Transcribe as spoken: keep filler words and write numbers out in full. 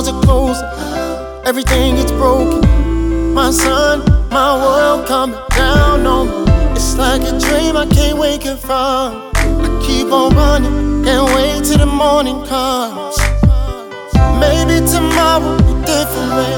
doors are closing, everything gets broken. My sun, my world coming down on me. It's like a dream I can't wake up from. I keep on running, can't wait till the morning comes. Maybe tomorrow will be different.